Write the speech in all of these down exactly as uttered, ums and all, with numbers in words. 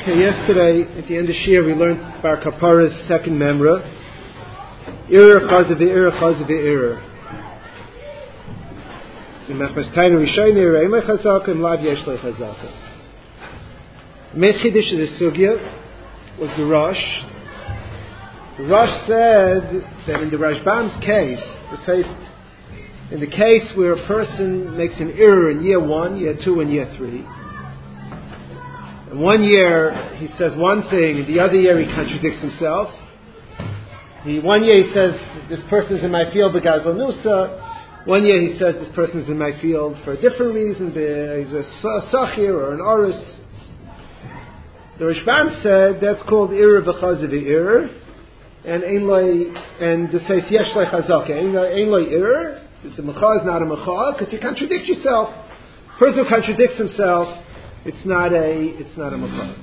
Okay, yesterday at the end of Shir we learned Bar Kapara's second memra. Irer chazav irer chazav irer. In Machmas Tainu Rishayim irer ein lechazaka and lav yesh lechazaka. The main chiddush of the sugya was the Rosh. The Rosh said that in the Rashbam's case, it says in the case where a person makes an error in year one, year two, and year three. And one year he says one thing, and the other year he contradicts himself. The one year he says this person is in my field because Lanusa. One year he says this person is in my field for a different reason. He's a sachir or an oris. The Rashbam said that's called irur v'chazav irur, and ein loy, and the says yesh loy chazaka. Ein loy irur. The mecha is not a mecha because you contradict yourself. The person who contradicts himself, it's not a it's not a mecha.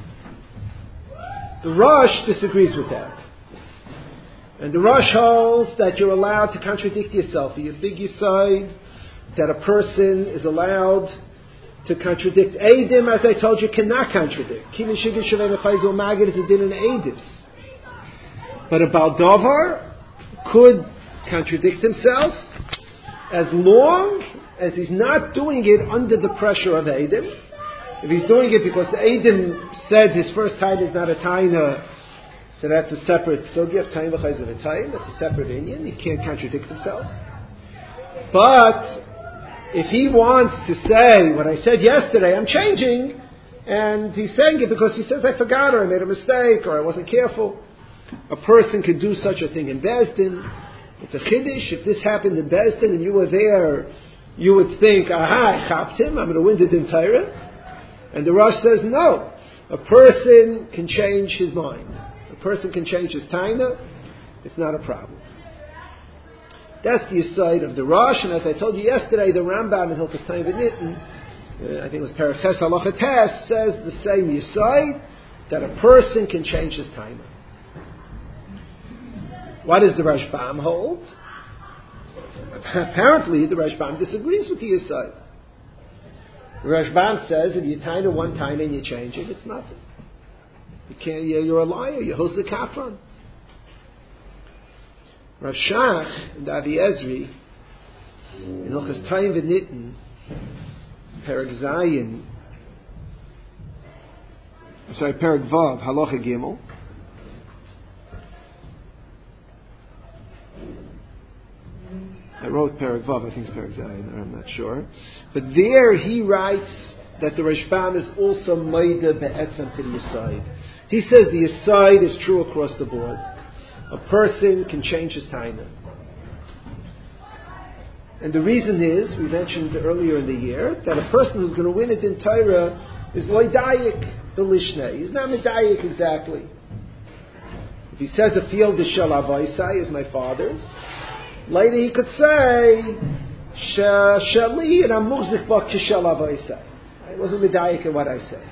The Rosh disagrees with that, and the Rosh holds that you're allowed to contradict yourself. You big yesod that a person is allowed to contradict. Eidim, as I told you, cannot contradict. Kimin shigir shavei nechayzul magid is a din in Eidivs, but a Baldovar could contradict himself as long as he's not doing it under the pressure of Eidim. If he's doing it because the Eidim said his first time is not a taina, so that's a separate sugya of taina v'chayz of a taina. That's a separate Indian. He can't contradict himself. But if he wants to say what I said yesterday, I'm changing, and he's saying it because he says I forgot or I made a mistake or I wasn't careful, a person could do such a thing in Bezdin. It's a chiddush. If this happened in Bezdin and you were there, you would think, aha, I chapped him, I'm going to win the din Torah. And the Rosh says, no. A person can change his mind. A person can change his taina. It's not a problem. That's the aside of the Rosh. And as I told you yesterday, the Rambam in Hilchos Taina V'Nittin, uh, I think it was Perek Ches Halacha Tes, says the same aside, that a person can change his taina. What does the Rashbam hold? Apparently, the Rashbam disagrees with the aside. The Rashbam says if you taina one taina and you change it, it's nothing. You can't. You're a liar. You're host of kafran. Rav Shach and Avi Ezri in Hilchos Taina V'Nittin, Perek Zayin, sorry, Perek Vav, Halacha Gimel. I wrote Perek Vav, I think it's Perek Zayin, I'm not sure. But there he writes that the Rashbam is also Maida Be'etzem to the Yesod. He says the Yesod is true across the board. A person can change his taina. And the reason is, we mentioned earlier in the year, that a person who's going to win it in Torah is Loidayik, the Lishnei. He's not Medayik exactly. If he says a field is Shel Avaisai, is my father's, later he could say, Shali and I'm muzik bak kishal avaisai. I wasn't medayik in what I say.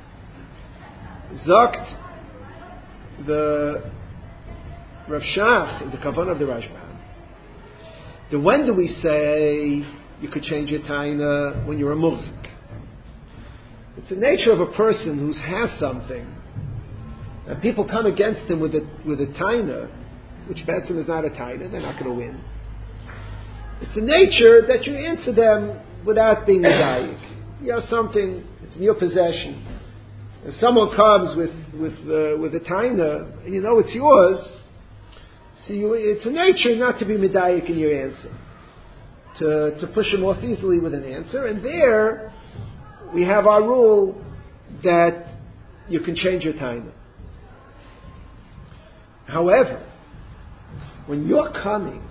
Zokt the Rav Shach in the Kavanah of the Rashbam. Then when do we say you could change your taina when you're a muzik? It's the nature of a person who has something, and people come against him with a with a taina, which Betzim is not a taina, they're not going to win. It's the nature that you answer them without being medayik. You have something, it's in your possession. And someone comes with with uh, with a taina, and you know it's yours, so you, it's a nature not to be medayik in your answer. To, to push them off easily with an answer. And there, we have our rule that you can change your taina. However, when you're coming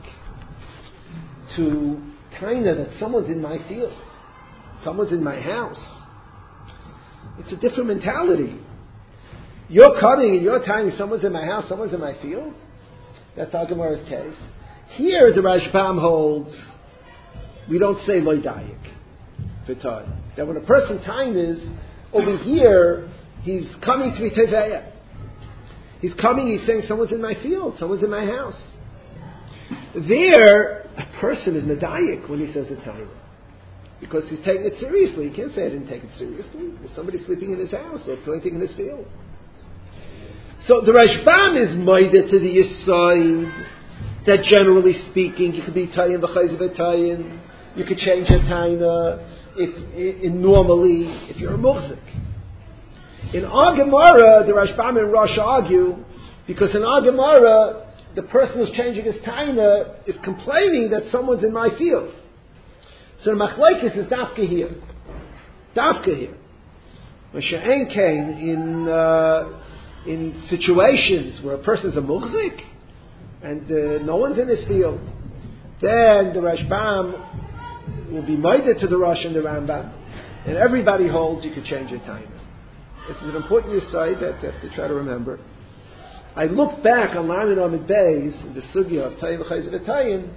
to taina that someone's in my field, someone's in my house, it's a different mentality. You're coming and you're telling me someone's in my house, someone's in my field. That's our Gemara's case. Here the Rashbam holds, we don't say loidayik for taina. That when a person taina is over here, he's coming to be teveya. He's coming, he's saying someone's in my field, someone's in my house. There, a person is medayik when he says a taina. because he's taking it seriously. You can't say I didn't take it seriously. There's somebody sleeping in his house or planting in his field. So the Rashbam is moided to the Yisod that generally speaking, you could be Tayin v'chayz v'tayin, you could change a taina if in normally if you're a muhzik. In our Gemara, the Rashbam and Rosh argue because in our Gemara, the person who's changing his taina is complaining that someone's in my field. So the machlekes is dafka here, dafka here. Masha'en came in uh, in situations where a person is a muhzik and uh, no one's in his field. Then the Rashbam will be moided to the Rosh and the Rambam, and everybody holds you could change your taina. This is an important aside that you have to try to remember. I look back on Lamed Amid Beis in the sugya of Tayin v'chayz v'tayin.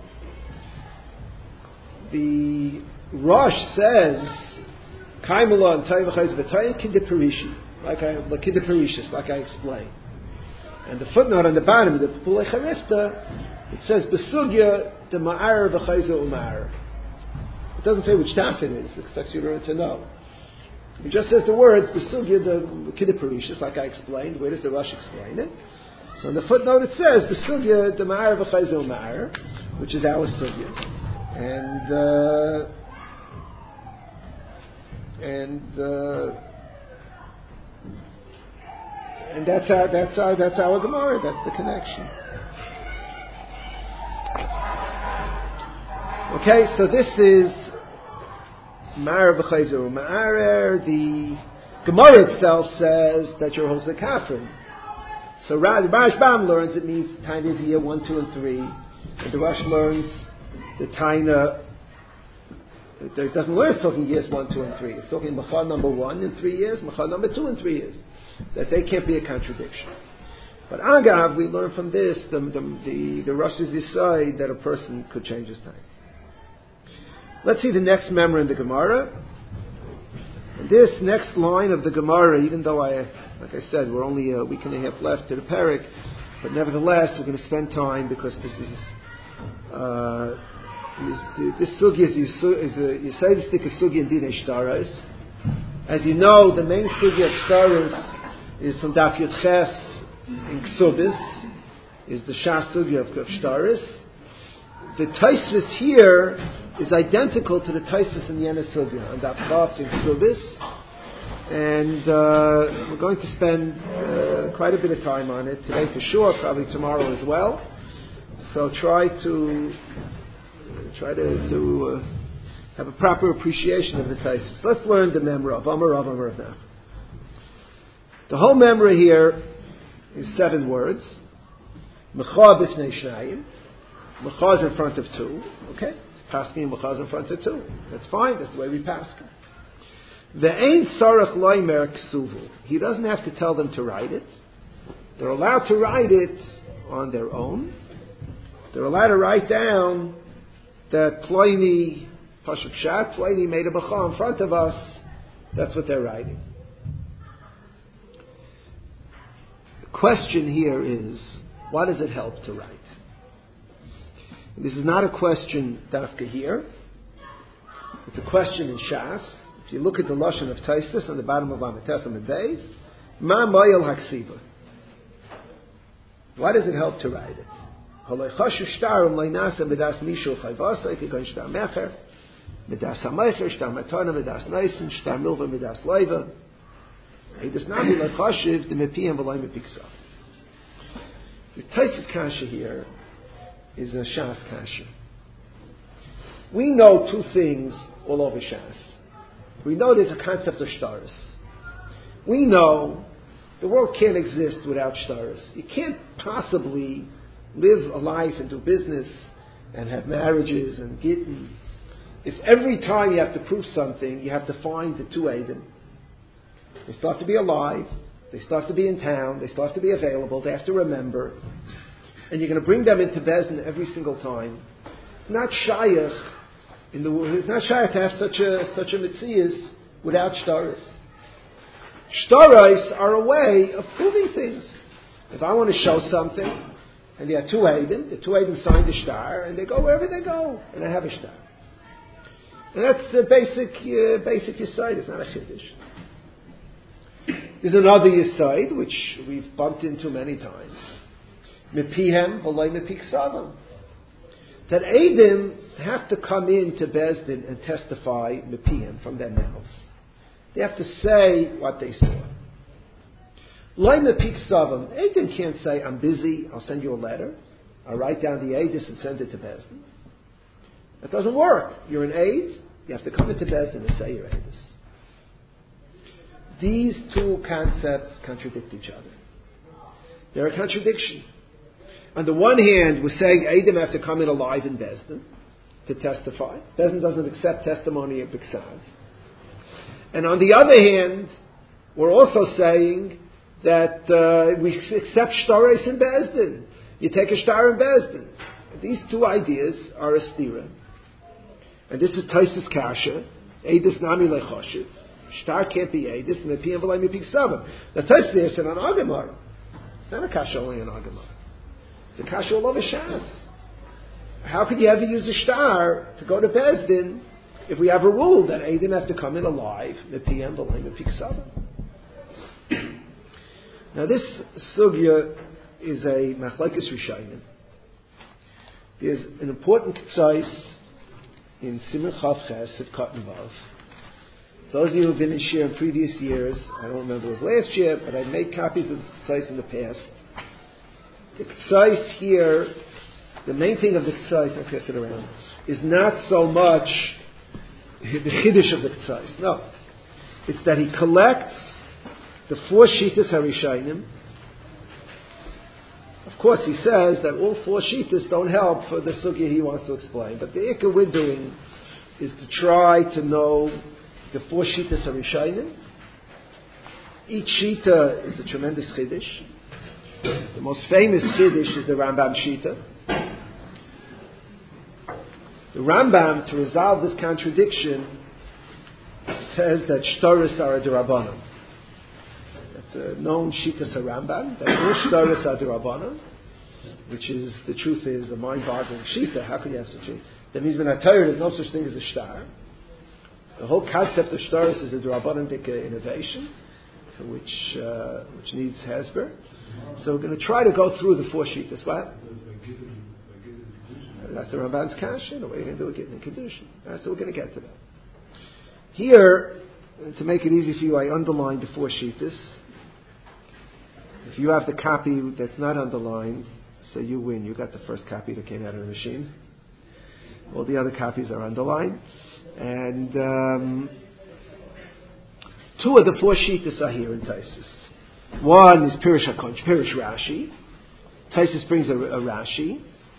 The Rosh says, "Kaimala and Tayin v'chayz v'tayin kidiperishi," like I like kidiperishis, like I explained. And the footnote on the bottom of the Pulei Charifta, it says besugya the ma'ar v'chayz u'ma'ar. It doesn't say which daf it is. It expects you to know. It just says the words besugya the kidiperishis, like I explained. Where does the Rosh explain it? So in the footnote it says besugya the ma'ar v'chayz u'ma'ar, which is our sugya. And uh, and uh, and that's our that's our that's our Gemara. That's the connection. Okay, so this is Ma'ar v'chayzer u'ma'arer. The Gemara itself says that you're Hosek Kafrin. So the Rashbam learns it means Taina is year one, two, and three, and the Rosh learns the Taina. It doesn't learn it's talking years one, two, and three. It's talking Machar number one in three years, Machar number two in three years. That they can't be a contradiction. But Agav, we learn from this the the the, the Rosh's decide that a person could change his time. Let's see the next member in the Gemara. And this next line of the Gemara, even though I, like I said, we're only a week and a half left to the Perek, but nevertheless we're going to spend time because this is uh, is, this sugya is is a Yisraelistic sugya in Dinei Shtaros. As you know, the main sugya of Shtaros is from Daf Yud Ches in Ksubis, is the Shas sugya of Shtaros. The Taisvis here is identical to the Taisvis in the Yena sugya on Daf Chaf in Ksubis, and uh, we're going to spend uh, quite a bit of time on it today for sure, probably tomorrow as well. So try to try to, to uh, have a proper appreciation of the Taisus. Let's learn the memra of Amar Rav Amar Rav now. The whole memra here is seven words. Mecha b'fnei shnayim. Mecha is in front of two. Okay? It's paskin mecha is in front of two. That's fine. That's the way we paskin. Ve'ein sarach loimer ksuvu. He doesn't have to tell them to write it. They're allowed to write it on their own. They're allowed to write down that Ploini Pashup Shat, Ploini made a B'cha in front of us. That's what they're writing. The question here is, what does it help to write? And this is not a question dafka here. It's a question in Shas. If you look at the Lashon of Taisus on the bottom of Amites and Beis, Ma Moyel Haksiva. Why does it help to write it? Halachashu shtarum leinasa medas mishu chayvasa ikon shtar mecher medas hamecher shtar matana medas naisen shtar milva medas leiva. He does not be lachashiv the mepiyam v'loy mepiksa. The Taisus kasha here is a Shas kasha. We know two things all over Shas. We know there's a concept of shtaris. We know the world can't exist without shtaris. You can't possibly live a life and do business and have marriages and gittin. If every time you have to prove something, you have to find the two Eidim. They still have to be alive. They still have to be in town. They still have to be available. They have to remember. And you're going to bring them into Bezdin every single time. It's not shayach in the it's not shayach to have such a such a mitzias without shtaris. Shtaris are a way of proving things. If I want to show something, and there are two Eidim, the two Eidim sign the shtar, and they go wherever they go, and I have a shtar. And that's the basic, uh, basic Yesod. It's not a Chiddush. There's another Yesod, which we've bumped into many times. Mepihem v'loi mepi ksavam. That Eidim have to come in to Bezdin and testify Mepihem from their mouths. They have to say what they saw. Loi mepi ksavam. Eidim can't say, I'm busy, I'll send you a letter. I'll write down the Eidus and send it to Bezdin. That doesn't work. You're an Eid, you have to come into Bezdin and say your Eidus. These two concepts contradict each other. They're a contradiction. On the one hand, we're saying Eidim have to come in alive in Bezdin to testify. Bezdin doesn't accept testimony of Biksav. And on the other hand, we're also saying that uh, we accept Shtares in Bezdin. You take a Shtar in Bezdin. These two ideas are a stira. And this is Taisus Kasha. Eidus Nami Lechoshev. Shtar can't be Eidus, and the P M V'lai Mipik Savim. The Taisus said on Agamar. It's not a Kasha only on Agamar. It's a Kasha all over Shas. How could you ever use a Shtar to go to Bezdin if we have a rule that Eidim have to come in alive, the P M V'lai Mipik Savim? Now this Sugya is a Machlekes Rishayim. There's an important Tzais in Siman Chav Ches at Katan Vav. Those of you who have been in Shir in previous years, I don't remember it was last year, but I made copies of the Tzais in the past. The Tzais here, the main thing of the Tzais, I'll pass it around, is not so much the Chiddush of the Tzais. No. It's that he collects the four Shitas HaRishayim. Of course, he says that all four Shitas don't help for the Sugya he wants to explain. But the Ikka we're doing is to try to know the four Shitas HaRishayim. Each Shita is a tremendous Chiddush. The most famous Chiddush is the Rambam Shita. The Rambam, to resolve this contradiction, says that Shtaris are a D'Rabbanan. That's a known Shitas HaRambam, that all Shtaris are D'Rabbanan, which is, the truth is, a mind-boggling Shita. How could you have such a... That means when I tell you there's no such thing as a Shtar. The whole concept of Shtaris is a D'Rabbanan innovation, which uh, which needs Hasber. So we're going to try to go through the four Shitas. What? That's the Ramban's Kasha. The way you're going to do it, getting in Kedushin. That's what we're going to get to that. Here, to make it easy for you, I underlined the four Shitas. If you have the copy that's not underlined, so you win. You got the first copy that came out of the machine. All the other copies are underlined. And um, two of the four Shitas are here in Taisus. One is Pirish HaKonch, Pirish Rashi. Taisus brings a, a Rashi.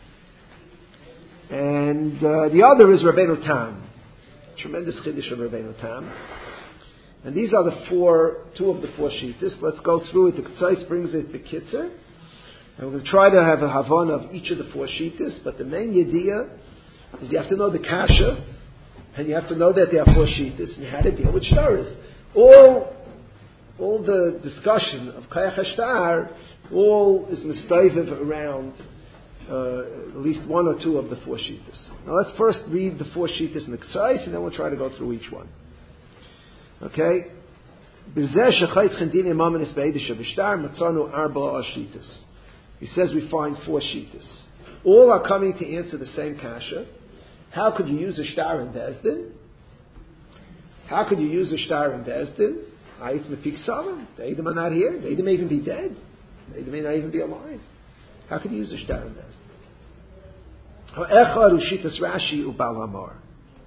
And uh, the other is Rabbeinu Tam. Tremendous Chiddush of Rabbeinu Tam. And these are the four, two of the four Shitas. Let's go through it. The Tzais brings it B'Kitzer. And we're going to try to have a Havana of each of the four Shitas. But the main idea is you have to know the Kasha. And you have to know that there are four Shitas. And how to deal with Shtaris. All, all the discussion of Kayach HaShtar, all is mistayviv around uh, at least one or two of the four Shitas. Now let's first read the four Shitas in the Tzais, and then we'll try to go through each one. Okay? He says we find four Shitas. All are coming to answer the same kasha. How could you use a shtar in Bezdin? How could you use a shtar in Bezdin? Ayitz mepik savam. The Eidim are not here. The Eidim may even be dead. The Eidim may not even be alive. How could you use a shtar in Bezdin? Ha'echad ushitas Rashi u'Bal Hamar.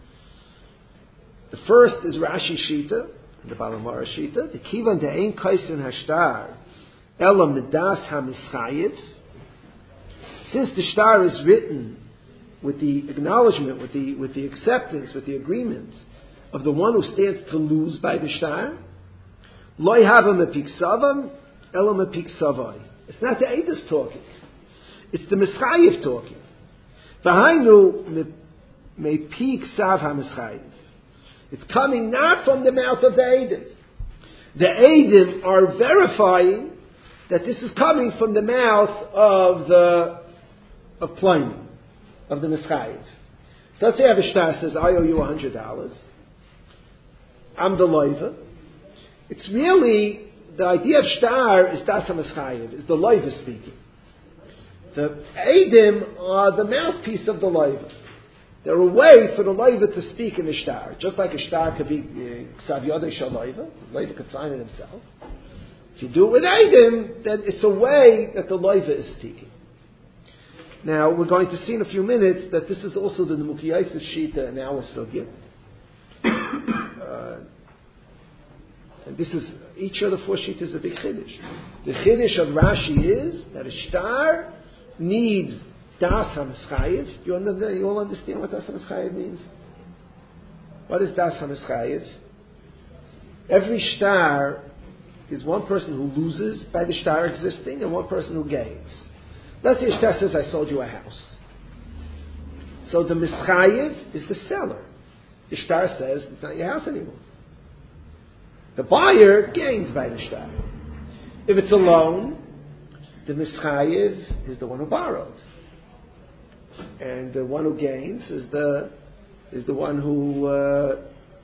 The first is Rashi Shita, the Bal Hamar Shita. The kivan de'ein kaisen hashtar ela midas hamischayiv. Since the shtar is written with the acknowledgement, with the with the acceptance, with the agreement of the one who stands to lose by the shtar, loy hava mepik savam ela mepik savai. It's not the Eidos talking; it's the mischayiv talking. V'hainu mepik sav hamischayiv. It's coming not from the mouth of the Eidim. The Eidim are verifying that this is coming from the mouth of the of Pliny, of the Mischayiv. So let's say I have a shtar says, I owe you one hundred dollars. I'm the loiva. It's really, the idea of shtar is das ha-mischayev, is the loiva speaking. The eidim are the mouthpiece of the loiva. They're a way for the loiva to speak in a shtar. Just like a shtar could be ksav yodei shel loiva, the loiva could sign it himself. If you do it with eidim, then it's a way that the loiva is speaking. Now, we're going to see in a few minutes that this is also the Nemuki Yosef Shita in our sugya. Uh, and this is, each of the four Shita is a big chiddush. The chiddush of Rashi is that a shtar needs das ha-mischayev. You, under, you all understand what das ha-mischayev means? What is das ha-mischayev? Every shtar is one person who loses by the shtar existing and one person who gains. Let's say shtar says, I sold you a house. So the mischayev is the seller. The shtar says, it's not your house anymore. The buyer gains by the shtar. If it's a loan, the mischayev is the one who borrowed. And the one who gains is the is the one who uh,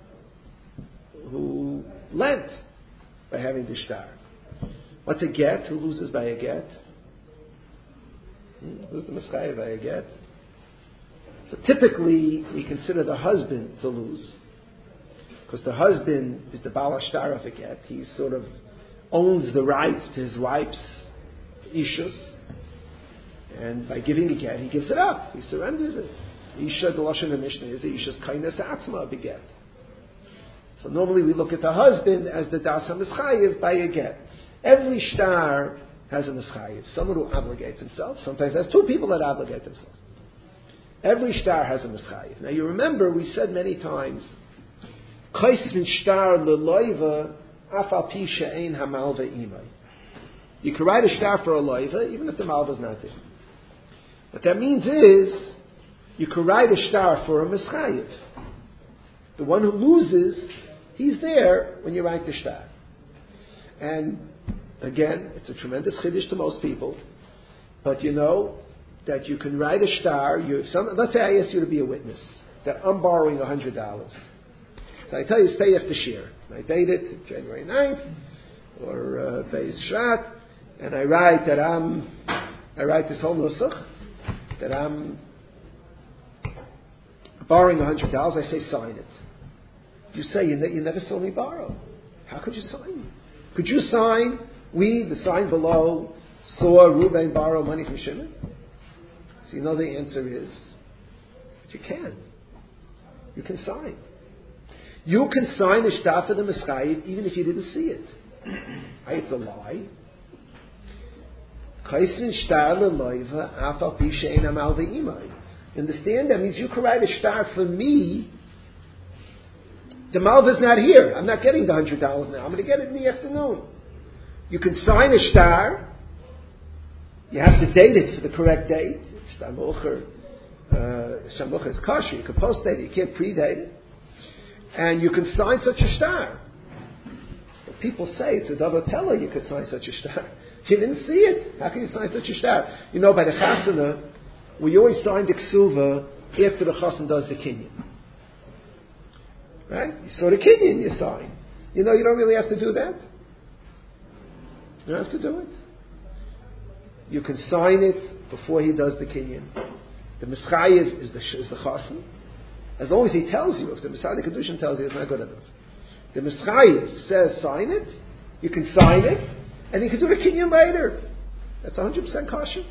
who lent by having the shtar. What's a get? Who loses by a get? Who's the mischayev by a get? So typically, we consider the husband to lose, because the husband is the bal hashtar of a get. He sort of owns the rights to his wife's ishus, and by giving a get, he gives it up. He surrenders it. Isha, the lashon of Mishnah is the isha's kindness atzma beget. So normally we look at the husband as the das ha-mischayev by a get. Every shtar has a mischayev, someone who obligates himself. Sometimes there's two people that obligate themselves. Every shtar has a mischayev. Now you remember we said many times, kais min shtar leloiva afal pi she'ein hamalva imay. You can write a shtar for a loiva even if the malva is not there. What that means is you can write a shtar for a mischayev. The one who loses, he's there when you write the shtar. And again, it's a tremendous chiddush to most people, but you know that you can write a shtar. You, some, let's say I ask you to be a witness that I'm borrowing one hundred dollars. So I tell you, stay after Shir. I date it January ninth or uh, Beis Shvat, and I write that I'm, I write this whole nusach that I'm borrowing one hundred dollars. I say, sign it. You say, you, ne- you never saw me borrow. How could you sign? Could you sign? We, the sign below, saw Reuben borrow money from Shimon? So you know the answer is, you can. You can sign. You can sign the shtar for the mischayev even if you didn't see it. It's a lie. Understand? That means you can write a shtar for me. The malva's not here. I'm not getting the one hundred dollars now. I'm going to get it in the afternoon. You can sign a shtar. You have to date it for the correct date. Shtar mocher, shtar mocher is kosher. You can post date it. You can't predate it. And you can sign such a shtar. But people say it's a double teller. You could sign such a shtar. If you didn't see it, how can you sign such a shtar? You know, by the chasana, we always sign the ksuva after the chassan does the kinyan. Right? You saw the kinyan, you sign. You know, you don't really have to do that. You don't have to do it. You can sign it before he does the kinyan. The mischayev is the is the chassan. As long as he tells you, if the Messiah Kedushin tells you, it's not good enough. The mischayev says sign it, you can sign it, and you can do the kinyan later. That's one hundred percent kosher.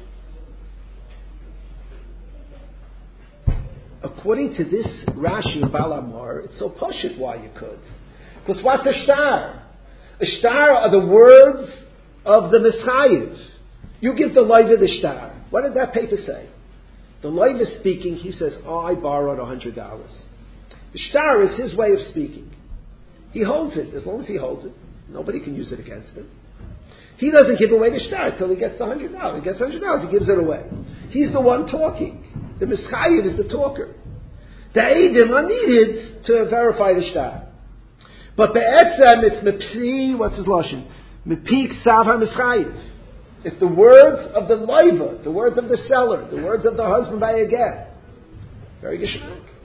According to this Rashi of Balamar, it's so poshut why you could. Because what's a shtar? A shtar are the words of the mischayev. You give the loiva the shtar. What did that paper say? The loiva is speaking. He says, oh, I borrowed one hundred dollars. The shtar is his way of speaking. He holds it. As long as he holds it, nobody can use it against him. He doesn't give away the shtar until he gets the one hundred dollars. He gets one hundred dollars, he gives it away. He's the one talking. The mischayev is the talker. The eidim are needed to verify the shtar. But be'etzem, it's mepsi, what's his lashon? Mepik sav ha-mischayev. It's the words of the loiva, the words of the seller, the words of the husband by a get. Very geschmack.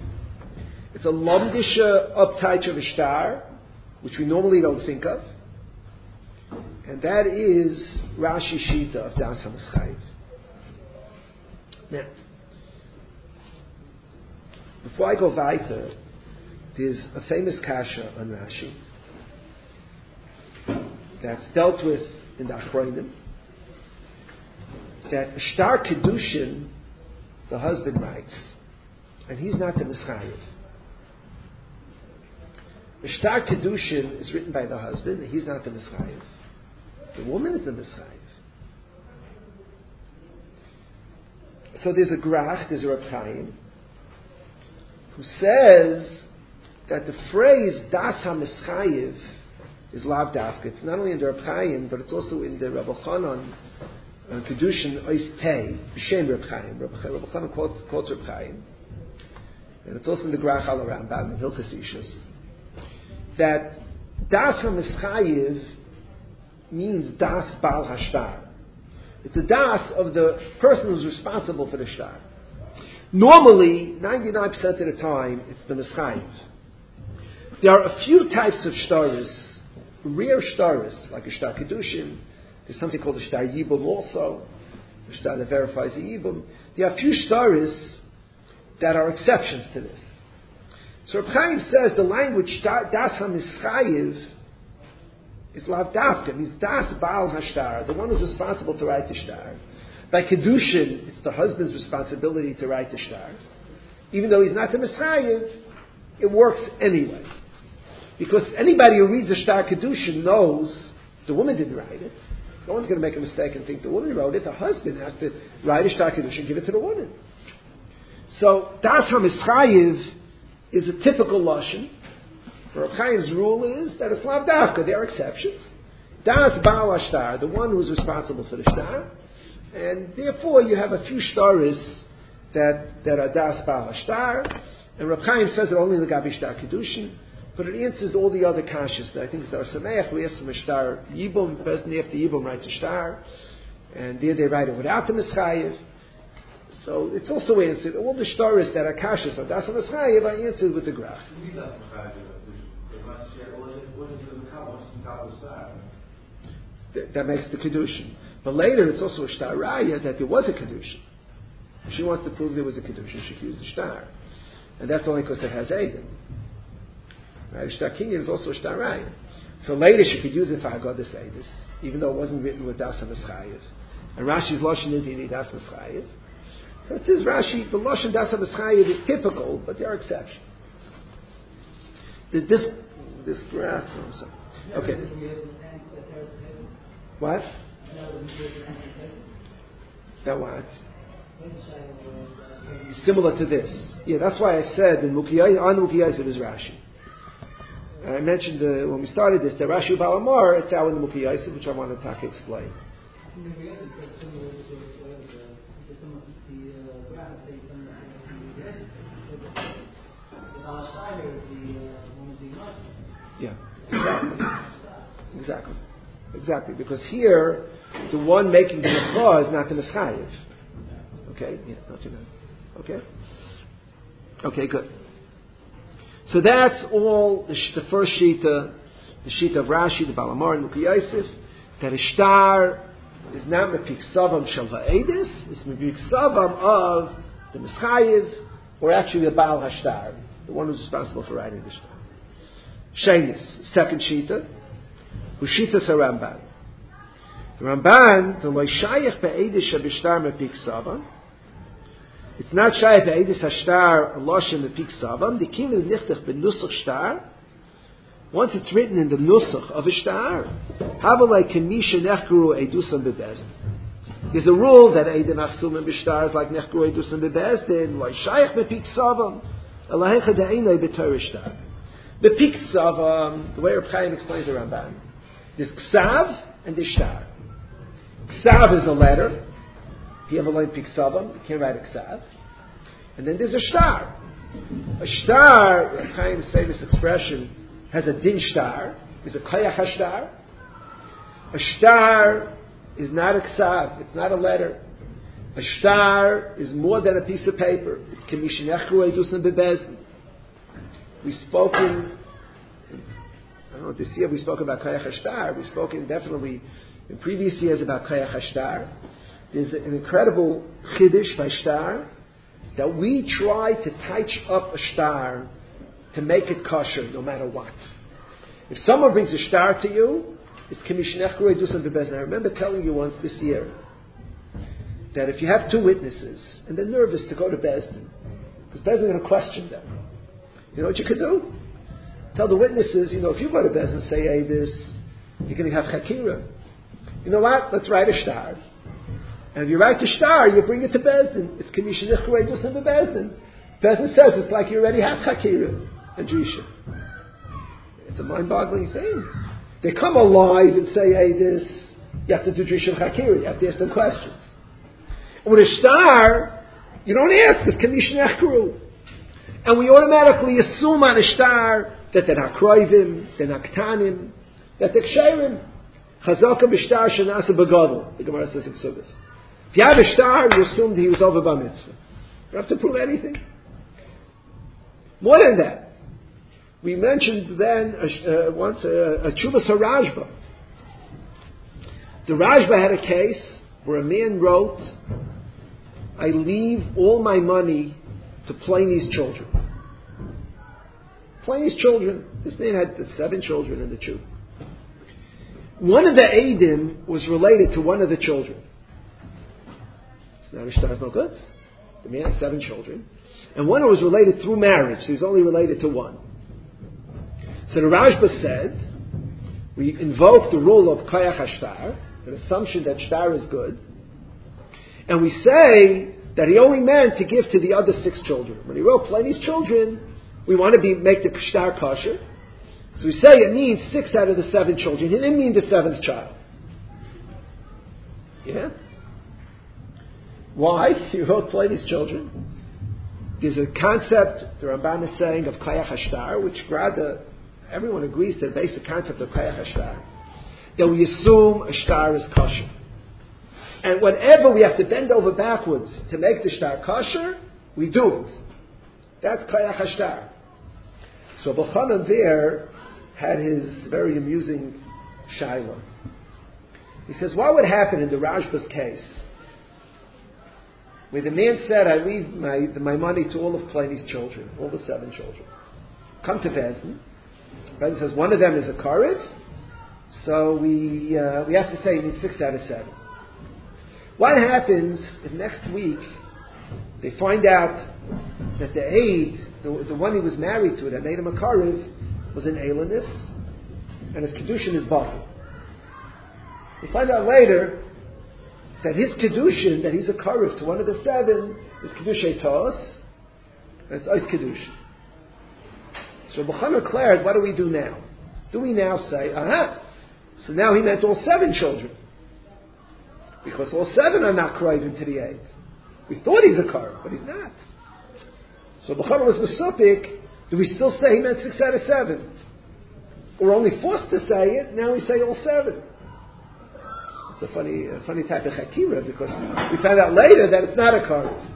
It's a lomdisha uptight of a star, which we normally don't think of. And that is Rashi Shita of Das HaMeschayev. Now, before I go weiter, there's a famous kasha on Rashi that's dealt with in the Achronim, that a star kedushin, the husband writes, and he's not the Meschayev. The star kedushin is written by the husband, and he's not the Meschayev. The woman is the Meschayev. So there's a grach, there's a Reb Chaim, who says that the phrase Das HaMeschayev is lav dafka. It's not only in the Reb Chaim, but it's also in the Rabbi Chanan on Kedushin Ois Pei, B'Shem Reb Chaim. Rabbi Chanan quotes, quotes Reb Chaim. And it's also in the Grach al Rambam, in Hilchos Ishus, that Das HaMeschayev means Das Baal Hashtar. It's the Das of the person who's responsible for the shtar. Normally, ninety-nine percent of the time, it's the Meschayev. There are a few types of shtaris, rare shtaris, like a shtar kedushin. There's something called a shtar yibum also, a shtar that verifies a yibum. There are a few shtaris that are exceptions to this. So Reb Chaim says the language Das HaMeschayev is lav dafka, means Das Baal Hashtar, the one who's responsible to write the shtar. By kedushin, it's the husband's responsibility to write the shtar. Even though he's not the Meschayev, it works anyway. Because anybody who reads the shtar kedushin knows the woman didn't write it. No one's going to make a mistake and think the woman wrote it. The husband has to write a shtar kedushin and give it to the woman. So Das HaMeschayev is a typical lashon. Reb Chaim's rule is that it's lav dafka. There are exceptions. Das Baal Hashtar, the one who's responsible for the shtar, and therefore you have a few shtaris that that are Das Baal Hashtar. And Reb Chaim says it only in the Gabi Shtar Kedushin, but it answers all the other kashas. I think it's our Sameach, we ask them a shtar Yibum, person after Yibum writes a shtar, and there they write it without the Meschayev. So it's also answered. All the shtaris that are kashas on Das HaMeschayev are answered with the graph. That, that makes the kedushin. But later it's also a shtar raya that there was a kedushin. If she wants to prove there was a kedushin, she can use the shtar. And that's only because it has Eidim. Right? Shtar Kinyan is also a shtar raya. So later she could use it for Haggadah Eidus, even though it wasn't written with Das HaMeschayev. And Rashi's Lashon is in Das HaMeschayev. So it says Rashi, the Lashon Das HaMeschayev is typical, but there are exceptions. This, this graph, oh, sorry. Okay. What? That what? Similar to this. Yeah, that's why I said in Mukiyai, on Mukiyai it is Rashi. And I mentioned uh, when we started this, the Rashi Balamar, it's out in the Mukiyai, which I want to explain. Yeah, exactly. Exactly. Exactly. Because here, the one making the Mechlah is not the Meschayev. Okay? Yeah, not too bad. Okay? Okay, good. So that's all the, sh- the first Shita, the Shita of Rashi, the Balamar, and Mukhi Yosef, that a shtar is not Mepik Savam Shel Va'edis, it's Mepik Savam of the Meschayev, or actually the Baal Hashtar, the one who's responsible for writing the shtar. Shainis, second Shita, Hushitas HaRamban. The Ramban, the Lo Shayach Be'edis HaBishtar Mepik Savam, it's not Shayach Be'edis HaShtar Loshem Mepik Savam, the Kimil Nichtach Benusach Shtar, once it's written in the Nusach of a Shtar, Havalai Kemisha Nechguru Edusam Bebezdin. There's a rule that Eidim Achsum and Bishtar is like Nechguru Edusam Bebezdin, Lo Shayach Mepik Savam, Elahecha De'enei B'Torah Shtar. Mepik Savam, the way Reb Chaim explains the Ramban, there's Ksav and there's Shtar. Ksav is a letter. If you have a line Piksavam, you can't write a Ksav. And then there's a Shtar. A Shtar, Reb Chaim's famous expression, has a Din Shtar. There's a Kayach HaShtar. A Shtar is not a Ksav. It's not a letter. A Shtar is more than a piece of paper. It can be Shenechru Eidusan Bebezdin. We've spoken, I don't know, this year we spoke about Koyach HaShtar. We've spoken definitely in previous years about Koyach HaShtar. There's an incredible Chiddush by Shtar that we try to touch up a shtar to make it kosher no matter what. If someone brings a shtar to you, it's Kimishnech Gurei Dusan Bebezin. I remember telling you once this year that if you have two witnesses and they're nervous to go to Bezdin, because Bezdin is going to question them, you know what you could do? Tell the witnesses, you know, if you go to Bezdin and say, hey, this, you're going to have Chakira. You know what? Let's write a shtar. And if you write a shtar, you bring it to Bezdin. It's Kimishnech Gurei Dusan Bebezin. Bezdin says it's like you already have Chakira and Drisha. It's a mind-boggling thing. They come alive and say, hey, this, you have to do Drisha and Chakira. You have to ask them questions. And with a shtar, you don't ask, it's Kimishnech Gurei. And we automatically assume on a shtar that they're not kroivim, they're not ktanim, that they're ksherim. Chazaka b'shtar shenasa b'gadol, the Gemara says in Subbos. If you have a shtar, you assume that he was over bar mitzvah. You don't have to prove anything. More than that, we mentioned then uh, once uh, a Chuvas HaRashba. The Rashba had a case where a man wrote, I leave all my money to Pliny's children. Pliny's children. This man had seven children in the Chuv. One of the Eidim was related to one of the children. So now the shtar is no good. The man had seven children. And one was related through marriage, so he's only related to one. So the Rashba said, we invoke the rule of Koyach HaShtar, an assumption that shtar is good, and we say that he only meant to give to the other six children. When he wrote Pliny's children, we want to be, make the shtar kosher. So we say it means six out of the seven children. He didn't mean the seventh child. Yeah? Why? He wrote Pliny's children. There's a concept, the Ramban is saying, of Koyach HaShtar, which rather everyone agrees to the basic concept of Koyach HaShtar, that we assume a shtar is kosher. And whenever we have to bend over backwards to make the shtar kosher, we do it. That's Koyach HaShtar. So B'chanan there had his very amusing shaila. He says, what would happen in the Rashba's case where the man said, I leave my, my money to all of Pliny's children, all the seven children. Come to Bezdin. Bezdin says, one of them is a karev, so we, uh, we have to say he needs six out of seven. What happens if next week they find out that the aide, the, the one he was married to, that made him a karev, was an alienist, and his kedushin is batel. We find out later that his kedushin, that he's a karev to one of the seven, is kedushay tos, and it's ois kedushin. So B'chana declared, what do we do now? Do we now say, aha, so now he meant all seven children, because all seven are not karev to the aide. We thought he's a karev, but he's not. So B'chana was mesupik. Do we still say he meant six out of seven? We're only forced to say it, now we say all seven. It's a funny, a funny type of chakira, because we found out later that it's not a karev.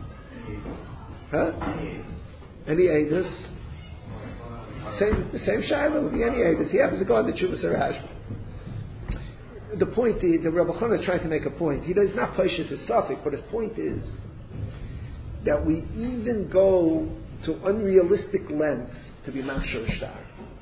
Huh? Any edus? Same, the same shaila would be any edus. He happens to go on the Chuvas HaRashba. The point, the, the Rebbe Chana is trying to make a point. He does not push it to Suffolk, but his point is that we even go to unrealistic lengths to be machshor shtar.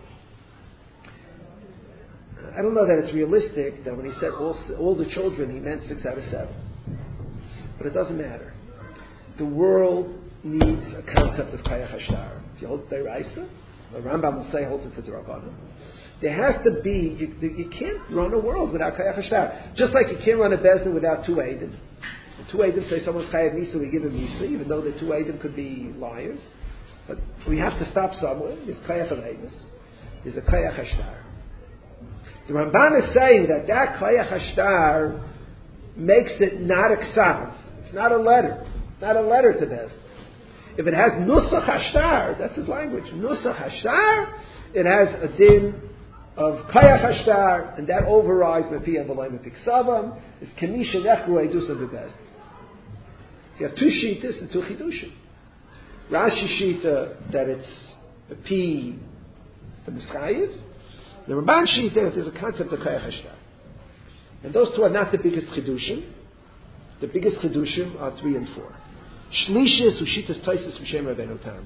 I don't know that it's realistic that when he said all, all the children, he meant six out of seven. But it doesn't matter. The world needs a concept of Koyach HaShtar. If you hold it D'Oraisa, the Rambam will say holds it to D'Rabbanan. There has to be, you, you can't run a world without Koyach HaShtar. Just like you can't run a Bezdin without two Eidim. The two Eidim say someone's Chayav Misa, we give him Misa, even though the two Eidim could be liars. But we have to stop somewhere. There's Koyach HaVeidus. There's a Koyach HaShtar. The Ramban is saying that that Koyach HaShtar makes it not a ksav. It's not a letter. It's not a letter to Bezdin. If it has Nusach HaShtar, that's his language, Nusach HaShtar, it has a din of Koyach HaShtar, and that overrides Mepi and V'loi Mepi Ksavam. It's Kemisha Nechru Eidusa B'Bezdin. So you have two Shitas and two Chidushim. Rashi Shita, that it's a P, the Mischayev. The Ramban Shita, there's a concept of Kayach HaShtar. And those two are not the biggest Chidushim. The biggest Chidushim are three and four. Shlishis, Ushitas Taisis, V'Shem Rabbeinu Tam.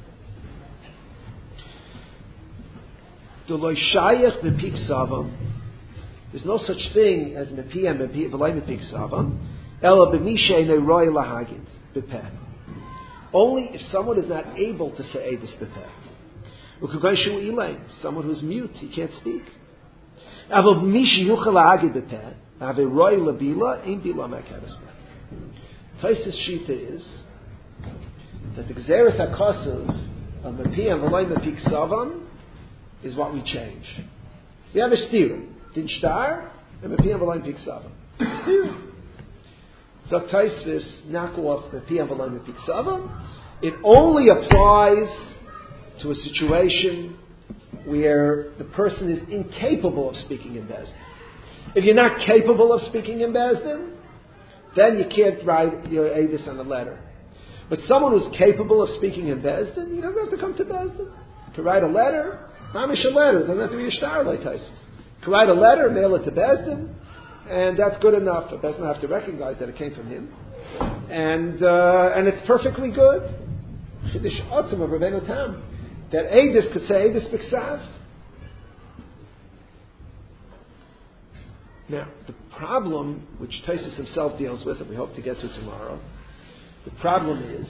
The Loi Shayach Mepik Savam. There's no such thing as Mepi and Mepi, V'Lai Mepik Savam. Ela B'Mishay Ne'roi Lahagid. B'Peh. Only if someone is not able to say Eidus B'Peh. U'Kugayshu Ilaim. Someone who's mute, he can't speak. Ava B'Mishay Yuchel Lahagid B'Peh. Ave Roi Labila, Ein Bila Ma'Keres B'Peh. Taisis Shita is that the Gzeres HaKosav of Mepi and V'Lai Mepik Savam is what we change. We have a stira. Din shtar and Mepi and V'Lai Mepik Savam. Stira. So Taisvis knock off Mepi and V'Lai Mepik Savam. It only applies to a situation where the person is incapable of speaking in Bezdin. If you're not capable of speaking in Bezdin, then you can't write your Eidus on a letter. But someone who's capable of speaking in Bezdin, you don't have to come to Bezdin. You can write a letter, mamish a letter, it doesn't have to be a shtar like Taisis. You can write a letter, mail it to Bezdin, and that's good enough. The Bezdin have to recognize that it came from him. And uh, and it's perfectly good. Chiddush Otzim of Rabbeinu Tam. That Eidus could say Eidus B'Ksav. Now, the problem which Taisus himself deals with, and we hope to get to tomorrow, the problem is,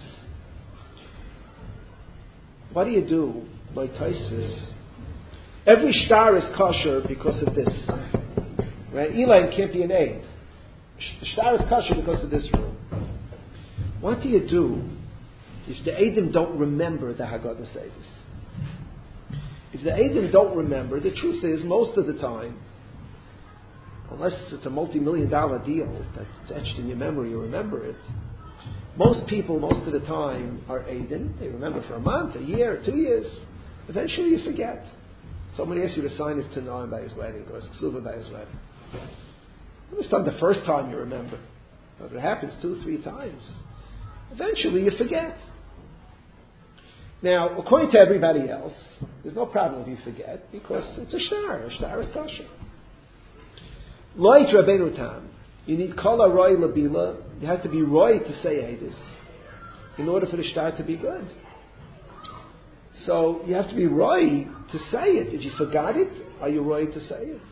what do you do by Taisus? Every shtar is kosher because of this. Right? Elaine can't be an aid. The shtar is kosher because of this rule. What do you do if the Eidim don't remember the Haggadah Seidus? If the Eidim don't remember, the truth is, most of the time, unless it's a multi-million dollar deal that's etched in your memory, you remember it. Most people, most of the time, are Eidim. They remember for a month, a year, two years. Eventually you forget. Somebody asks you to sign his Tanah by his wedding, or his Ksuva by his wedding. It's not the first time you remember. But if it happens two, three times, eventually you forget. Now, according to everybody else, there's no problem if you forget, because it's a shtar. A shtar is kosher. Like Rabbeinu Tam, you need kol roy labila. You have to be roy to say Eidus in order for the shtar to be good. So you have to be roy to say it. If you forgot it, are you roy to say it?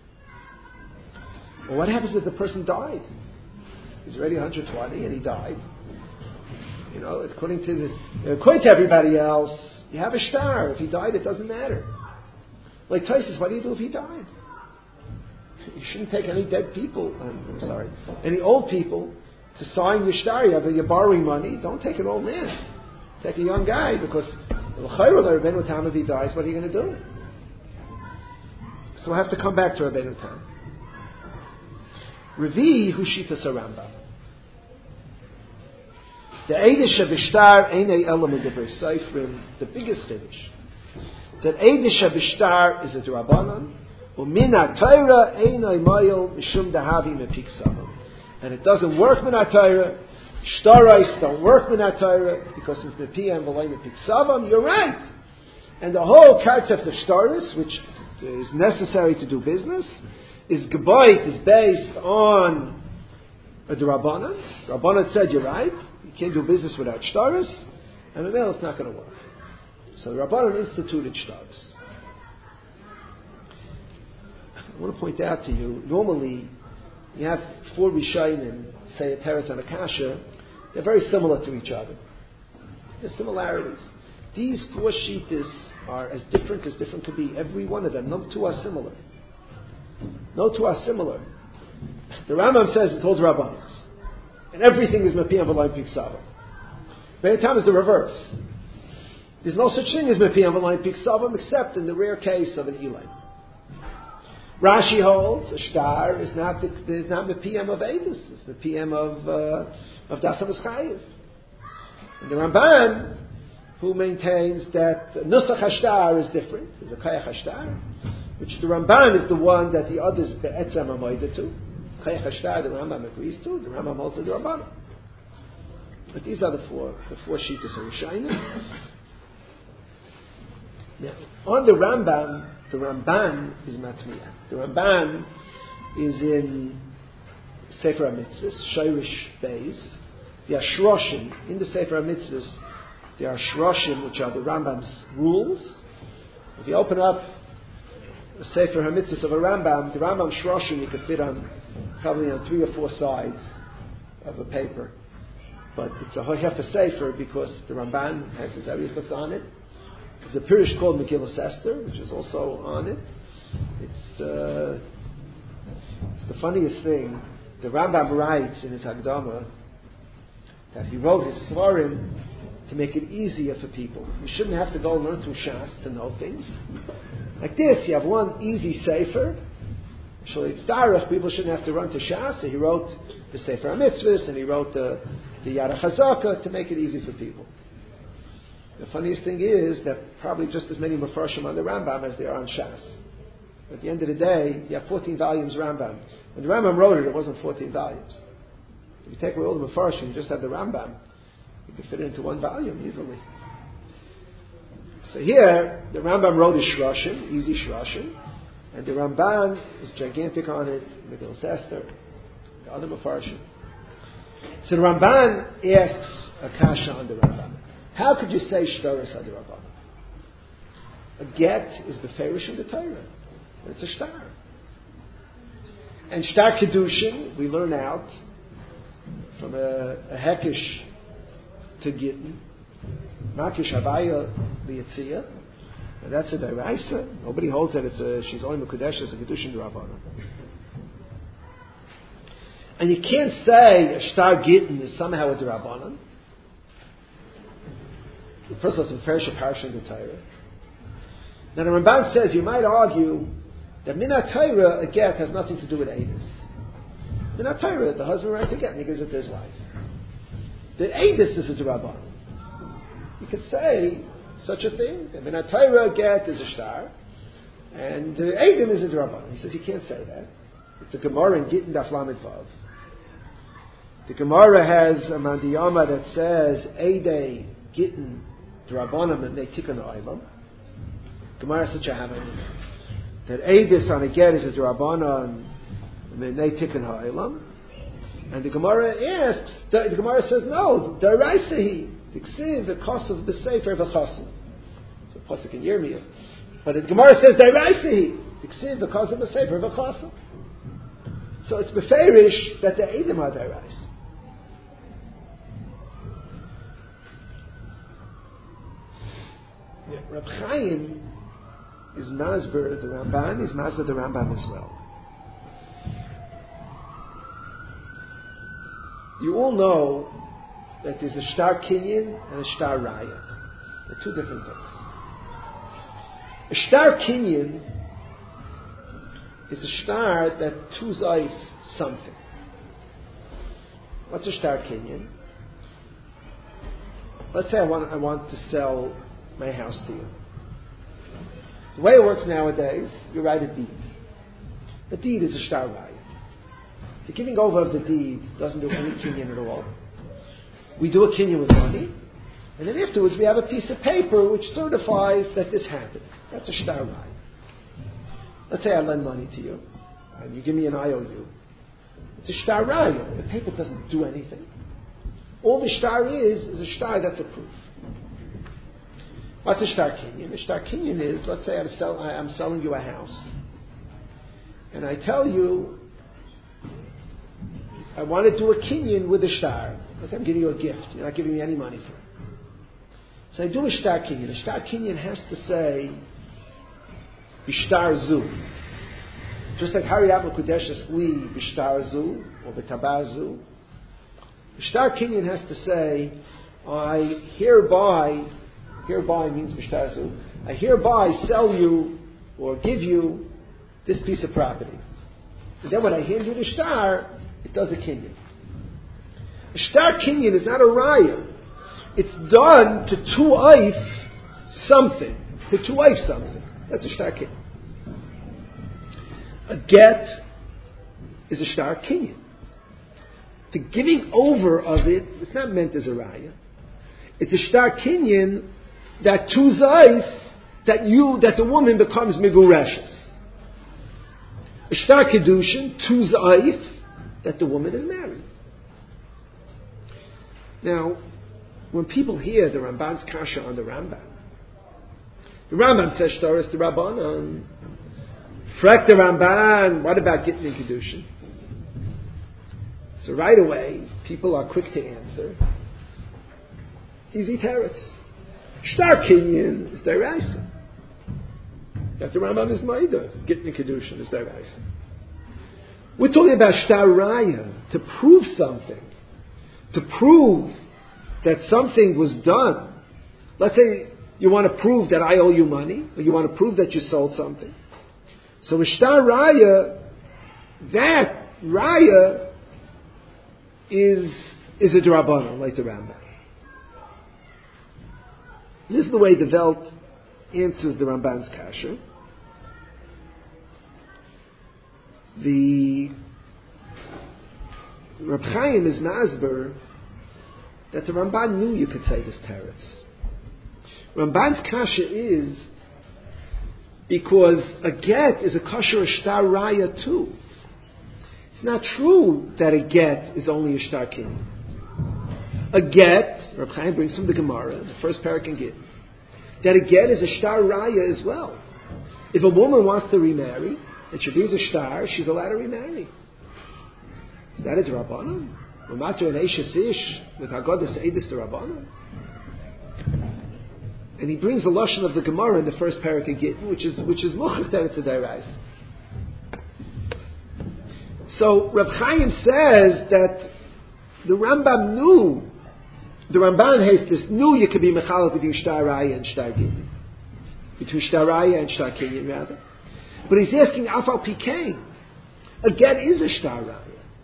Well, what happens if the person died? He's already one hundred twenty and he died. You know, according to the, according to everybody else, you have a shtar. If he died, it doesn't matter. Like Taisus, what do you do if he died? You shouldn't take any dead people, I'm sorry, any old people to sign your shtar. You're borrowing money. Don't take an old man. Take a young guy, because if he dies, what are you going to do? So we'll have to come back to Rabbeinu Tam. Revi Hushitas Rambam. The Eidish of Ishtar Einei element of Seifrim, the biggest finish. That Eidish of Ishtar is a Drabanan. Umina Torah Einei Mayil Mishum Dahavi Mepik Savam. And it doesn't work Minat Torah. Shtarais don't work Minat Torah because it's the P and V'Lai Mepik Savam. You're right. And the whole concept of Shtaris, which is necessary to do business, is Gebayt, is based on a Drabanan. Drabanan said, you're right. You can't do business without Shtaris. And the mail it's not going to work. So the Rabbanan instituted Shtaris. I want to point out to you, normally you have four Rishonim, say a Teretz and a Kasha, they're very similar to each other. There's similarities. These four Shittas are as different as different could be. Every one of them. No two are similar. No two are similar. The Rambam says it's all Rabbanos. And everything is Mepi and V'Lai Mepik Savam. Many times it's the reverse. There's no such thing as Mepi and V'Lai Mepik Savam except in the rare case of an Elaim. Rashi holds a shtar is not the, is not the P M of Eidus, it's the P M of uh, of Dasam Eschayev. And the Ramban, who maintains that Nusach Hashtar is different, is a Kayach Hashtar, which the Ramban is the one that the others be'etzem amoida to. Kayach Hashtar, the Rambam agrees to. The Rambam holds to the Ramban. But these are the four, the four Shittas of Rishonim. Now, on the Rambam, the Ramban is Matmiyah. The Ramban is in Sefer HaMitzvahs, Shirish Beis. The Shroshim, in the Sefer HaMitzvahs, there are Shroshim, which are the Rambam's rules. If you open up a Sefer HaMitzvahs of a Rambam, the Rambam Shroshim you could fit on, probably on three or four sides of a paper. But it's a Hohefa Sefer because the Ramban has his Arichas on it. There's a Pirish called Megillas Esther, which is also on it. It's, uh, it's the funniest thing. The Rambam writes in his Hagdama that he wrote his Svarim to make it easier for people. You shouldn't have to go and learn through Shas to know things. Like this, you have one easy Sefer. Shalei Tzdarech, people shouldn't have to run to Shas. So he wrote the Sefer HaMitzvahs and he wrote the, the Yad HaChazaka to make it easy for people. The funniest thing is that probably just as many Mefarshim on the Rambam as there are on Shas. At the end of the day, you have fourteen volumes Rambam. When the Rambam wrote it, it wasn't fourteen volumes. If you take away all the Mefarshim, you just have the Rambam, you could fit it into one volume easily. So here, the Rambam wrote a Shroshim, easy Shroshim, and the Ramban is gigantic on it, Megillas Esther, the other Mefarshim. So the Ramban asks a kasha on the Rambam. How could you say Shtaris ad Rabban? A get is beferish in the Torah. It's a shtar. And shtar kedushin, we learn out from a, a hekish to gittin, makish havaya liyitzia, and that's a deraisa. Nobody holds that it's a she's only mekudesh as a kedushin d'Rabbanan. And you can't say a shtar gittin is somehow a d'Rabbanan. First of all, it's a beferish parsha in the Torah. Now the Ramban says you might argue that Minat Torah, a get, has nothing to do with Eidus. Minat Torah, the husband writes a get and he gives it to his wife. The Eidus is a D'Rabbanan. You could say such a thing. That Minat Torah, a get is a shtar, and the Eidim is a D'Rabbanan. He says you can't say that. It's a Gemara in Gittin Daf Lamed Vav. The Gemara has a Mandiyama that says Eidei Gittin D'Rabbanan and they tikkun ha'olam. Gemara such a havamina that Eidus on a get is a D'Rabbanan and they tikkun ha'olam. And the Gemara asks, the, the Gemara says no, D'Oraisahi T'ksiv v'kosav b'sefer v'chosim. So pasuk in Yirmiyah, but the Gemara says D'Oraisahi T'ksiv v'kosav b'sefer v'chosim. So it's beferish that the Eidim are D'Orais. Yeah, Reb Chaim is Masber the Ramban, is Masber the Rambam as well. You all know that there's a shtar kinyan and a shtar raya. They're two different things. A shtar kinyan is a shtar that tuzayf something. What's a shtar kinyan? Let's say I want I want to sell my house to you. The way it works nowadays, you write a deed. A deed is a shtar raya. The giving over of the deed doesn't do any kinyan at all. We do a kinyan with money, and then afterwards we have a piece of paper which certifies that this happened. That's a shtar raya. Let's say I lend money to you, and you give me an I O U. It's a shtar raya. The paper doesn't do anything. All the shtar is, is a shtar that's a proof. What's a shtar kinyan? A shtar kinyan is, let's say I'm, sell, I'm selling you a house, and I tell you, I want to do a kinyan with a shtar. Let's say I'm giving you a gift. You're not giving me any money for it. So I do a shtar kinyan. A shtar kinyan has to say, Bishtar zu. Just like Hariyat Mekudeshes Li Bishtar zu, or B'tabar zu. Bishtar kinyan has to say, I hereby, hereby means Bishtar zu, I hereby sell you, or give you, this piece of property. And then when I hand you the shtar, it does a kinyan. A shtar kinyan is not a raya. It's done to tu'ayf something. To tu'ayf something. That's a shtar kinyan. A get is a shtar kinyan. The giving over of it, it's not meant as a raya. It's a shtar kinyan that tuzayf that you, that the woman becomes migureshes. A shtar kedushin, tu zayif, that the woman is married. Now, when people hear the Ramban's kasha on the Rambam, the Rambam says shtar is the Rabbanon. Frek the Ramban, what about getting in kedushin? So right away, people are quick to answer. Easy teretz. Shtar kinyan is deraisa. That the Rambam is maida. Getting in kedushin is deraisa. We're talking about shtar raya, to prove something. To prove that something was done. Let's say you want to prove that I owe you money, or you want to prove that you sold something. So a shtar raya, that raya is is a drabbanon, like the Rambam. This is the way the Welt answers the Ramban's kasha. The Reb Chaim is masber that the Ramban knew you could say this teretz. Ramban's kasha is because a get is a kosher shtar raya too. It's not true that a get is only a shtar kinyan. A get, Reb Chaim brings from the Gemara, the first parak in Gittin, that a get is a shtar raya as well. If a woman wants to remarry, and she brings a shtar, she's allowed to remarry. Is that a drabbanon? Matter an eishes ish with Haggadah Seidis the Rabbanon. And he brings the lashon of the Gemara in the first parak in Gittin, which is which is muchach that it's a dairais. So Reb Chaim says that the Rambam knew, the Ramban Hestis knew you could be mechalek between shtar raya and shtar kinyan, between shtar raya and shtar kinyan rather. But he's asking afal pikein, a get is a shtar raya.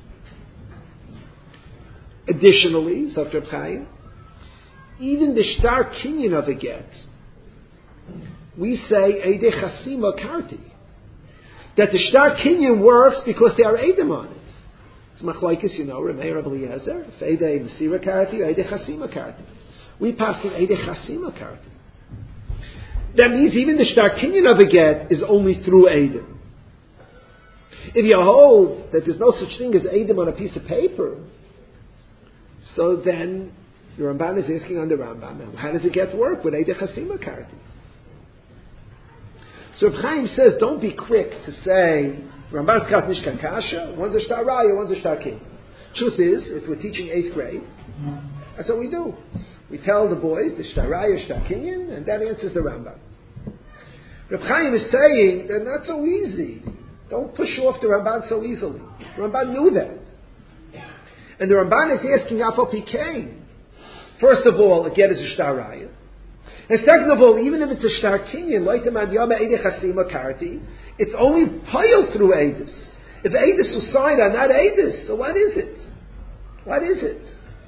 Additionally, so Reb Chaim, even the shtar kinyan of a get, we say eidei chasima karti, that the shtar kinyan works because they are eidem on it. It's machlokes, you know, Ramei Rabbi Eliezer, if eidei mesira karti, eidei chasima karti. We pass in eidei chasima karti. That means even the shtar kinyan of a get is only through eidem. If you hold that there's no such thing as eidem on a piece of paper, so then the Ramban is asking on the Rambam, how does it get work with eidei chasima karti? So Reb Chaim says, don't be quick to say Ramban's kas nishkan kasha. One's a shtar raya, one's a shtar kinyan. Truth is, if we're teaching eighth grade, that's what we do. We tell the boys the shtar raya, shtar kinyan, and that answers the Rambam. Reb Chaim is saying they're not so easy. Don't push off the Ramban so easily. The Ramban knew that. And the Ramban is asking afal pikein. First of all, a get is a shtar raya. And second of all, even if it's a shtar kinyan, loitamad yama eidei chasima karti, it's only piled through eidus. If eidus was signed on not eidus, so what is it? What is it?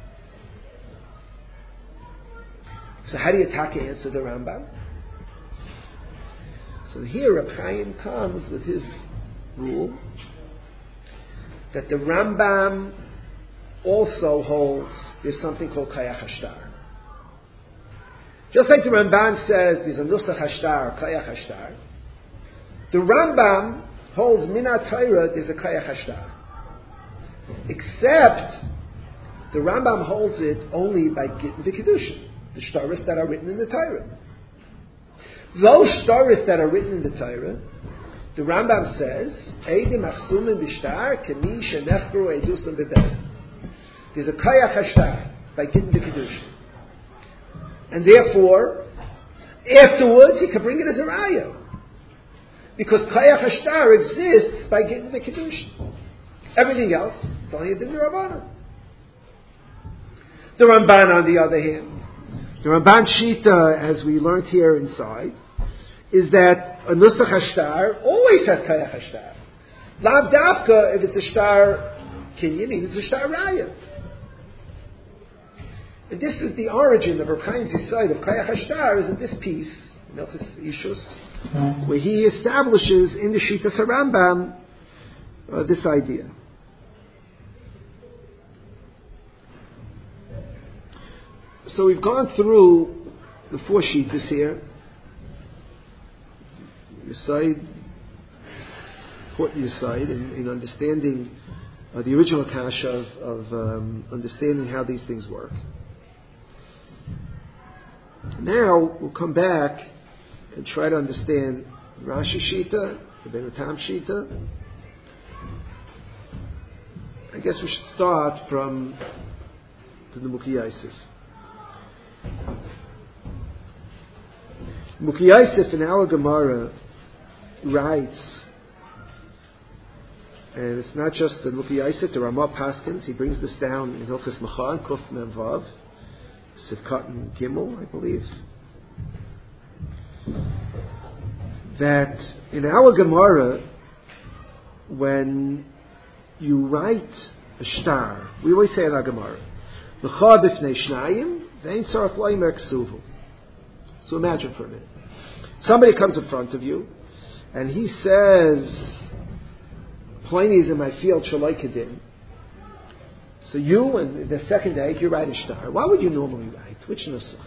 So how do you taka answer the Rambam? So here Reb Chaim comes with his rule that the Rambam also holds there's something called kayach hashtar. Just like the Ramban says there's a nusach hashtar, kayach hashtar, the Rambam holds minat Torah there's a kayach hashtar. Except the Rambam holds it only by gittin v'kedushin, the shtaris that are written in the Torah. Those shtaris that are written in the Torah, the Rambam says, eidim achsumim b'shtar kemi shenechbru eidusam b'bezdin. There's a kayach hashtar by gittin v'kedushin. And therefore, afterwards, he can bring it as a raya. Because kayach hashtar exists by getting the kedushin. Everything else, it's only a din d'Rabbanan. The Ramban, on the other hand, the Ramban Shita, as we learned here inside, is that a nusach hashtar always has kayach hashtar. Lav dafka, if it's a shtar kinyan, it's a shtar raya. And this is the origin of Reb Chaim's side of Kayach Hashtar, is in this piece, Melchus Ishus, where he establishes in the Shitas HaRambam uh, this idea. So we've gone through the four Shitas here. side, important side in, in understanding uh, the original kasha of, of um, understanding how these things work. Now we'll come back and try to understand Rashi Shita, the Ben Tam Shita. I guess we should start from the Mukhi Yosef. Mukhi Yosef in our Gemara writes, and it's not just the Mukhi Yosef, the Ramah Paskins, he brings this down in Hilchos Mecha, Kuf Mem Vav, Sivkat and Gimel, I believe, that in our Gemara, when you write a star, we always say in our Gemara, L'cha b'fnei shnayim, v'ein tzarech lo'imer ksuvu. So imagine for a minute. Somebody comes in front of you, and he says, Pliny is in my field, shaloi kedin. So you, and the second day, you write a star. What would you normally write? Which nusach?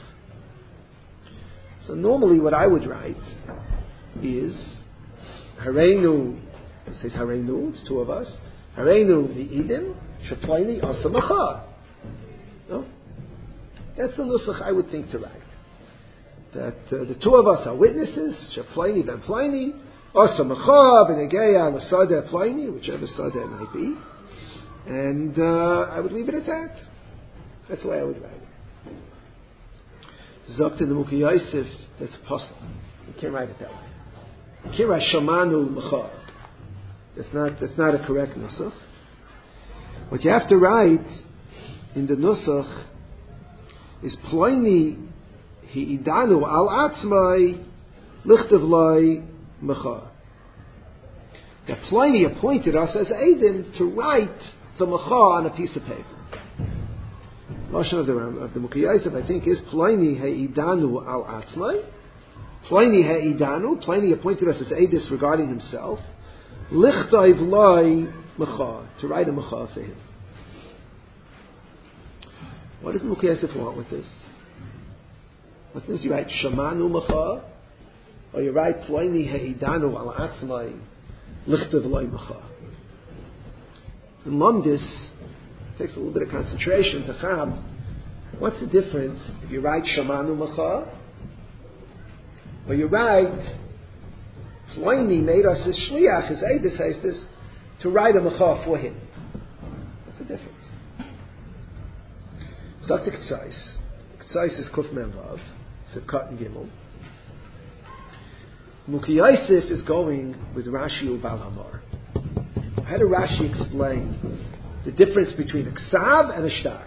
So normally what I would write is, Hareinu, it says Hareinu, it's two of us, Hareinu mi'idim, sheplini asamacha. No? That's the nusach I would think to write. That uh, the two of us are witnesses, sheplini ben plini, asamacha b'negeya l'sadeh plini, whichever sadeh it might be. And uh, I would leave it at that. That's the way I would write it. Zokt in the Mukhi Yosef, that's possible. You can't write it that way. You can't write Shamanu Mecha. That's not, that's not a correct nusach. What you have to write in the nusach is Pliny Hi'idanu al atzmai lichtav loi Mecha. That Pliny appointed us as Eidim to write the Mecha on a piece of paper. Lashon of the of the Mukhi Yosef, I think, is Pliny He'idanu al Atzmai. Pliny He'idanu. Pliny appointed us as Eidis regarding himself. Lichtayv Loi Mecha, to write a Mecha for him. What does the Mukhi Yosef want with this? What does you write Shamanu Mecha, or you write Pliny He'idanu al Atzmai Lichtayv Loi Mecha? In Lumdis, it takes a little bit of concentration to Chab. What's the difference if you write Shamanu Mecha, or you write Pliny made us his shliach, his eidus says this, to write a Mecha for him? What's the difference? Zakta K'tzais. K'tzais is Kuf Mem Vav, Sivkat and Gimel. Mukhi Yosef is going with Rashi Ubal Hamar. How did Rashi explain the difference between a ksav and a shtar?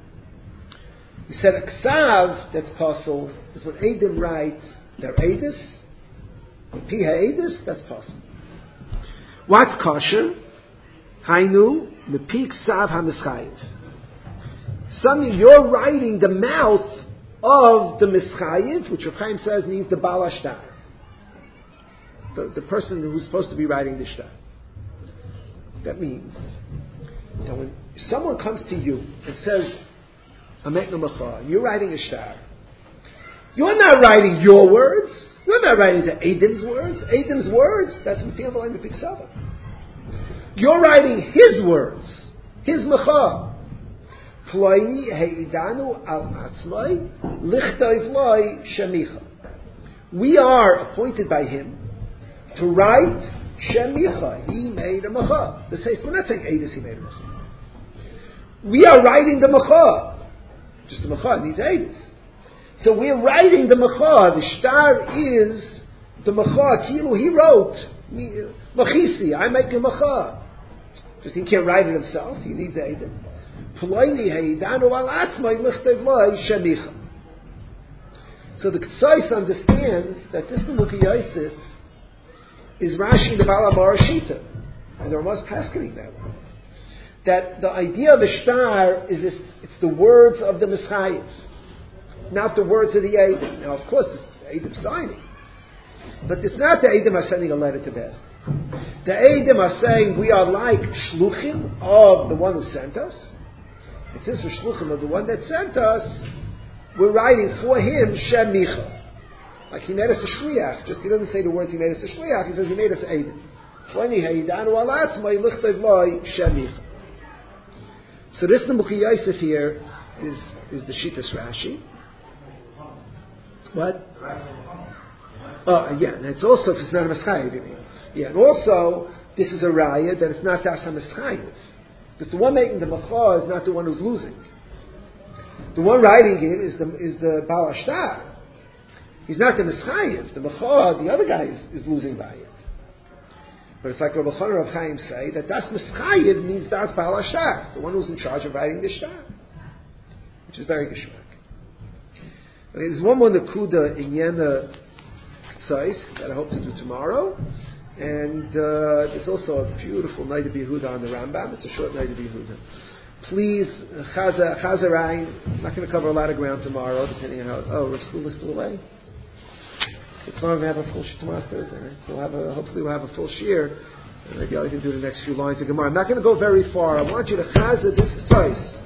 He said a ksav that's possible is when Eidim write their Eidus, Piha Eidus, that's possible. What's kosher? Hainu, Mepi ksav ha-mischayev. Something you're writing the mouth of the mischayev, which Rav Chaim says means the Baal HaShtar. The, the person who's supposed to be writing the shtar. That means that when someone comes to you and says, Amek Namacha, and you're writing a shtar, you're not writing your words, you're not writing the Adam's words. Adam's words, that's Mepil V'Loi Mepik Sava. You're writing his words, his Mecha. Ploini He'idanu al Atzmai Lichtayv Loi Shemicha. We are appointed by him to write Shemicha, he made a Mecha. The says, we're not saying Eidus, he made a Mecha. We are writing the Mecha. Just the Mecha needs Eidus. So we're writing the Mecha. The shtar is the Mecha. Kilu, he wrote, Mechisi, I make a Mecha. Just he can't write it himself, he needs Eidus. Ploini Heidanu al Atzmai Lichtev Loi Shemicha. So the K'tzais understands that this the Mukhi Yosef is Rashi the Baal HaMar Shita, and the Ramaz Paskining that way. That the idea of a shtar is this, it's the words of the Mischayev, not the words of the Eidim. Now, of course, the Eidim signing, but it's not the Eidim are sending a letter to Bez. The Eidim are saying we are like shluchim of the one who sent us. It says we're shluchim of the one that sent us. We're writing for him Shem Micha. Like he made us a shliach. Just he doesn't say the words he made us a shliach. He says he made us eidim. So this Nebuchadnezzar Yosef here is is the Shittas Rashi. What? Oh, yeah, and it's also because it's not a Meschayev, you mean. Yeah, and also this is a raya that it's not Das HaMeschayev. Because the one making the Macha is not the one who's losing. The one writing it is the is the Baal Ashtar. He's not the Meschayev. The Macha, the other guy is, is losing by it. But it's like Rabbi Chana Rav Chaim say that Das Meschayev means Das Baal Ashtar, the one who's in charge of writing the shtar, which is very geschmack. Okay, there's one more Nakuda in Yena Tzais that I hope to do tomorrow, and uh, there's also a beautiful Night of Yehuda on the Rambam. It's a short Night of Yehuda. Please, Chaza Chazarain. I'm not going to cover a lot of ground tomorrow, depending on how. Oh, Rav School is still away. So tomorrow we have a full tomorrow's Thursday, right? So we'll have a, hopefully we'll have a full shear, and maybe I can do the next few lines of Gemara. I'm not going to go very far. I want you to chaza this tzais.